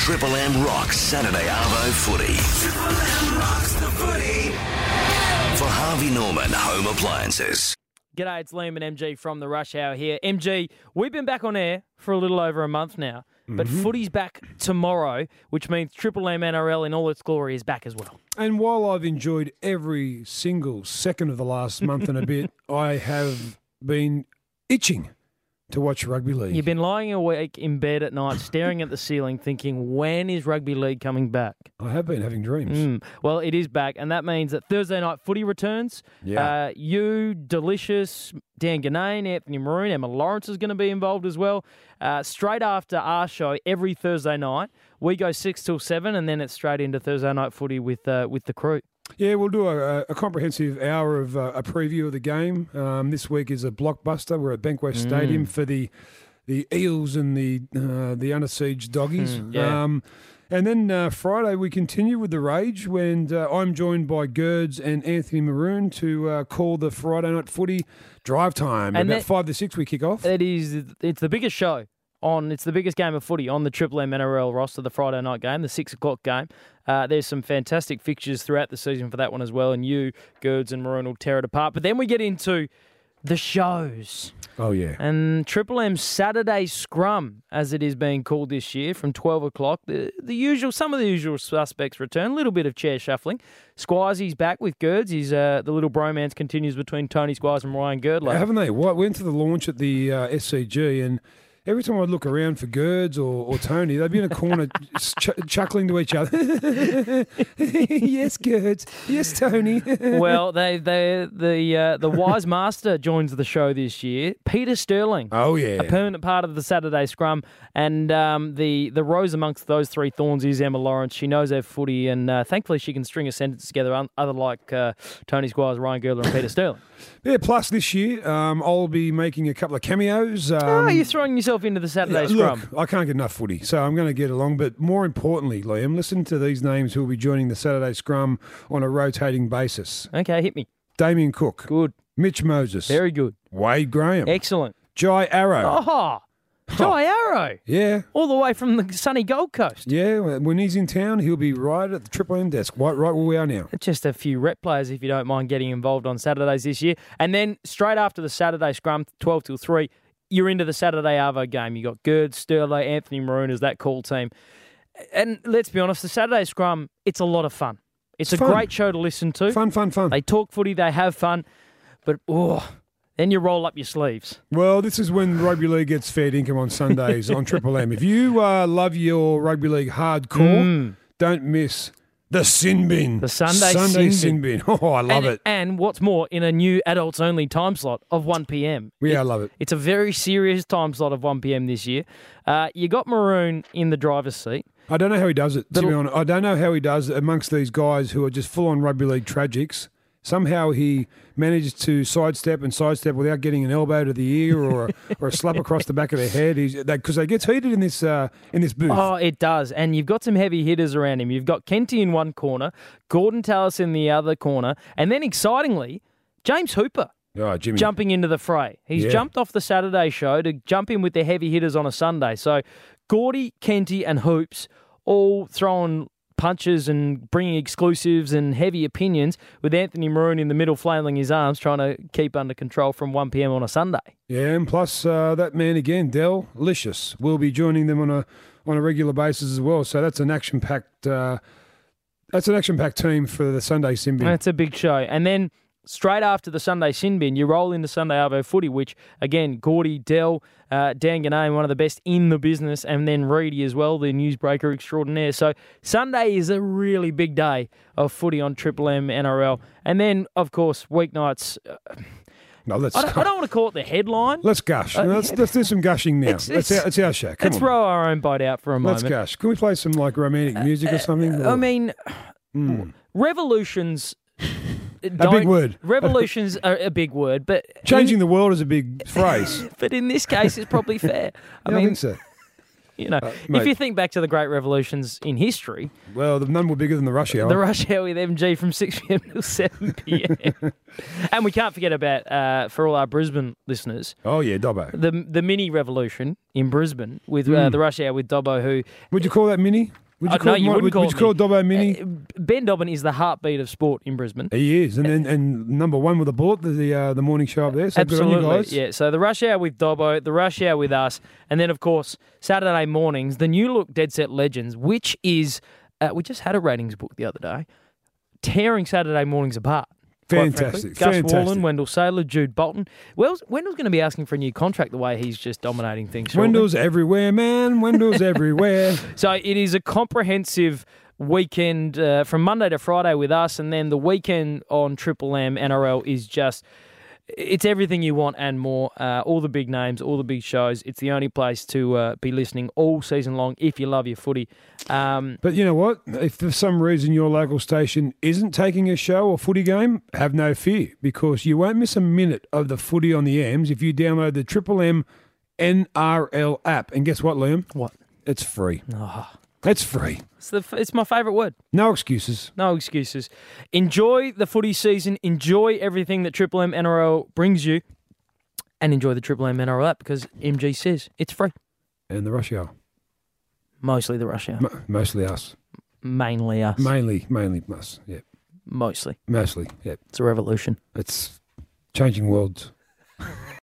Triple M rocks Saturday Arvo footy. Triple M rocks the footy. For Harvey Norman Home Appliances. G'day, it's Liam and MG from the Rush Hour here. MG, we've been back on air for a little over a month now, but footy's back tomorrow, which means Triple M NRL in all its glory is back as well. And while I've enjoyed every single second of the last month and a bit, I have been itching to watch rugby league. You've been lying awake in bed at night, staring at the ceiling, thinking, when is rugby league coming back? I have been having dreams. Well, it is back, and that means that Thursday night footy returns. Yeah. You, Delicious, Dan Ganane, Anthony Maroon, Emma Lawrence is going to be involved as well. Straight after our show, every Thursday night, we go 6 till 7, and then it's straight into Thursday night footy with the crew. Yeah, we'll do a comprehensive hour of a preview of the game. This week is a blockbuster. We're at Bankwest Stadium for the Eels and the Under Siege Doggies. Yeah. And then Friday we continue with the Rage when I'm joined by Gerds and Anthony Maroon to call the Friday night footy drive time. And about 5 to 6 we kick off. It's the biggest show. It's the biggest game of footy on the Triple M NRL roster, the Friday night game, the 6 o'clock game. There's some fantastic fixtures throughout the season for that one as well, and you, Gerds and Maroon will tear it apart. But then we get into the shows. Oh, yeah. And Triple M's Saturday Scrum, as it is being called this year, from 12 o'clock. Some of the usual suspects return, a little bit of chair shuffling. Squirzy's back with Gerds. The little bromance continues between Tony Squires and Ryan Girdler. Haven't they? Went to the launch at the SCG and every time I'd look around for Gerds or Tony, they'd be in a corner chuckling to each other. Yes, Gerds. Yes, Tony. Well, the wise master joins the show this year. Peter Sterling. Oh, yeah. A permanent part of the Saturday Scrum. And the rose amongst those three thorns is Emma Lawrence. She knows her footy, and thankfully she can string a sentence together, other like Tony Squires, Ryan Girdler and Peter Sterling. Yeah, plus this year, I'll be making a couple of cameos. You're throwing yourself into the Saturday Scrum. Look, I can't get enough footy, so I'm going to get along. But more importantly, Liam, listen to these names who will be joining the Saturday Scrum on a rotating basis. Okay, hit me. Damien Cook. Good. Mitch Moses. Very good. Wade Graham. Excellent. Jai Arrow. Oh, Jai Arrow. Yeah. All the way from the sunny Gold Coast. Yeah, when he's in town, he'll be right at the Triple M desk, right where we are now. Just a few rep players, if you don't mind getting involved on Saturdays this year. And then straight after the Saturday Scrum, 12 till 3, you're into the Saturday Arvo game. You got Gerds, Sterlo, Anthony Maroon as that call team. And let's be honest, the Saturday Scrum, it's a lot of fun. It's a great show to listen to. Fun. They talk footy, they have fun, but then you roll up your sleeves. Well, this is when rugby league gets fair income on Sundays on Triple M. If you love your rugby league hardcore, don't miss the Sin Bin. The Sunday Sin Bin. Oh, I love it. And what's more, in a new adults-only time slot of 1 p.m. Yeah, I love it. It's a very serious time slot of 1 p.m. this year. You got Maroon in the driver's seat. I don't know how he does it, to be honest. I don't know how he does it amongst these guys who are just full-on rugby league tragics. Somehow he managed to sidestep without getting an elbow to the ear or a slap across the back of the head. Because they gets heated in this booth. Oh, it does. And you've got some heavy hitters around him. You've got Kenty in one corner, Gordon Tallis in the other corner, and then excitingly, James Hooper. Oh, Jimmy. Jumping into the fray. He's jumped off the Saturday show to jump in with the heavy hitters on a Sunday. So Gordy, Kenty and Hoops all throwing punches and bringing exclusives and heavy opinions, with Anthony Maroon in the middle flailing his arms, trying to keep under control from 1 p.m. on a Sunday. Yeah, and plus that man again, Delicious, will be joining them on a regular basis as well. So that's an action-packed team for the Sunday Sin Bin. That's a big show. And then straight after the Sunday Sin Bin, you roll into Sunday Arvo footy, which, again, Gordy, Dan Ganane, one of the best in the business, and then Reedy as well, the newsbreaker extraordinaire. So Sunday is a really big day of footy on Triple M NRL. And then, of course, weeknights. No, I don't want to call it the headline. Let's gush. Let's do some gushing now. It's our show. Let's throw our own boat out for a moment. Let's gush. Can we play some romantic music or something? I mean, revolutions... A big word. Revolutions are a big word, but... Changing the world is a big phrase. But in this case, it's probably fair. I think so. Mate. if you think back to the great revolutions in history, Well, none were bigger than the rush hour. the rush hour with MG from 6 p.m. till 7 p.m. And we can't forget about, for all our Brisbane listeners, Oh, yeah, Dobbo. the mini revolution in Brisbane with the rush hour with Dobbo, who Would you call that mini? Would you no, you wouldn't call would it you call Dobbo mini? Ben Dobbin is the heartbeat of sport in Brisbane. He is. And number one with a bullet, the morning show up there. So good on you Absolutely, guys. yeah. So the rush hour with Dobbo, the rush hour with us, and then, of course, Saturday mornings, the new look Dead Set Legends, which is, we just had a ratings book the other day, tearing Saturday mornings apart. quite frankly. Fantastic. Gus Fantastic. Wallen, Wendell Saylor, Jude Bolton. Wendell's going to be asking for a new contract the way he's just dominating things. shortly. Wendell's everywhere, man. Wendell's everywhere. So it is a comprehensive weekend from Monday to Friday with us, and then the weekend on Triple M NRL is just, it's everything you want and more. All the big names, all the big shows. It's the only place to be listening all season long if you love your footy. But you know what? If for some reason your local station isn't taking a show or footy game, have no fear, because you won't miss a minute of the footy on the M's if you download the Triple M NRL app. And guess what, Liam? What? It's free. Oh, It's free. it's my favourite word. No excuses. No excuses. Enjoy the footy season. Enjoy everything that Triple M NRL brings you. And enjoy the Triple M NRL app, because MG says it's free. And the rush hour. Mostly the rush hour. Mostly us. Mainly us. Mainly us. Yeah. Mostly. Mostly. Yeah. It's a revolution. It's changing worlds.